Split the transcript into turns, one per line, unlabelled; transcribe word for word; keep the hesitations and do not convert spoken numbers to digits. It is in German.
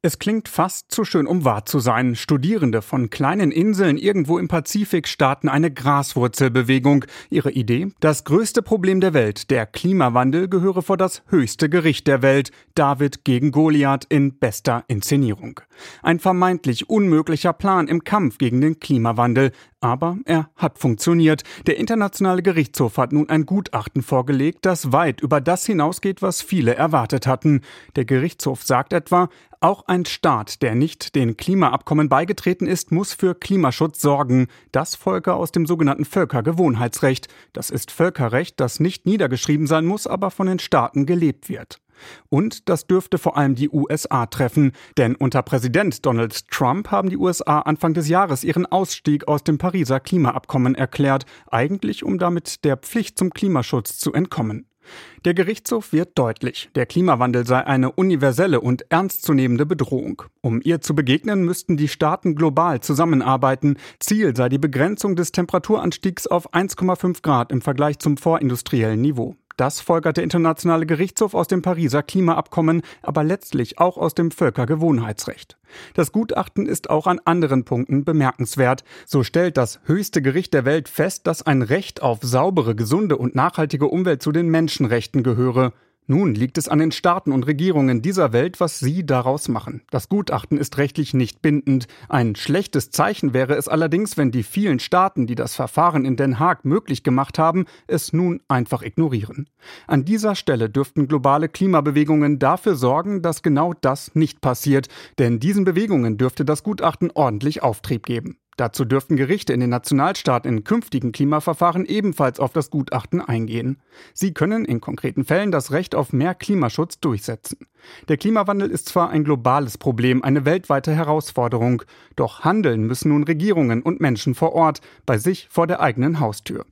Es klingt fast zu schön, um wahr zu sein. Studierende von kleinen Inseln irgendwo im Pazifik starten eine Graswurzelbewegung. Ihre Idee? Das größte Problem der Welt, der Klimawandel, gehöre vor das höchste Gericht der Welt. David gegen Goliath in bester Inszenierung. Ein vermeintlich unmöglicher Plan im Kampf gegen den Klimawandel. Aber er hat funktioniert. Der Internationale Gerichtshof hat nun ein Gutachten vorgelegt, das weit über das hinausgeht, was viele erwartet hatten. Der Gerichtshof sagt etwa, auch ein Staat, der nicht den Klimaabkommen beigetreten ist, muss für Klimaschutz sorgen. Das folge aus dem sogenannten Völkergewohnheitsrecht. Das ist Völkerrecht, das nicht niedergeschrieben sein muss, aber von den Staaten gelebt wird. Und das dürfte vor allem die U S A treffen, denn unter Präsident Donald Trump haben die U S A Anfang des Jahres ihren Ausstieg aus dem Pariser Klimaabkommen erklärt, eigentlich um damit der Pflicht zum Klimaschutz zu entkommen. Der Gerichtshof wird deutlich, der Klimawandel sei eine universelle und ernstzunehmende Bedrohung. Um ihr zu begegnen, müssten die Staaten global zusammenarbeiten. Ziel sei die Begrenzung des Temperaturanstiegs auf eins Komma fünf Grad im Vergleich zum vorindustriellen Niveau. Das folgert der Internationale Gerichtshof aus dem Pariser Klimaabkommen, aber letztlich auch aus dem Völkergewohnheitsrecht. Das Gutachten ist auch an anderen Punkten bemerkenswert. So stellt das höchste Gericht der Welt fest, dass ein Recht auf saubere, gesunde und nachhaltige Umwelt zu den Menschenrechten gehöre. Nun liegt es an den Staaten und Regierungen dieser Welt, was sie daraus machen. Das Gutachten ist rechtlich nicht bindend. Ein schlechtes Zeichen wäre es allerdings, wenn die vielen Staaten, die das Verfahren in Den Haag möglich gemacht haben, es nun einfach ignorieren. An dieser Stelle dürften globale Klimabewegungen dafür sorgen, dass genau das nicht passiert. Denn diesen Bewegungen dürfte das Gutachten ordentlich Auftrieb geben. Dazu dürften Gerichte in den Nationalstaaten in künftigen Klimaverfahren ebenfalls auf das Gutachten eingehen. Sie können in konkreten Fällen das Recht auf mehr Klimaschutz durchsetzen. Der Klimawandel ist zwar ein globales Problem, eine weltweite Herausforderung, doch handeln müssen nun Regierungen und Menschen vor Ort, bei sich vor der eigenen Haustür.